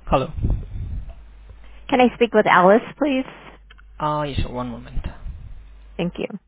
Hello. Can I speak with Alice, please? Yes, sir. One moment. Thank you.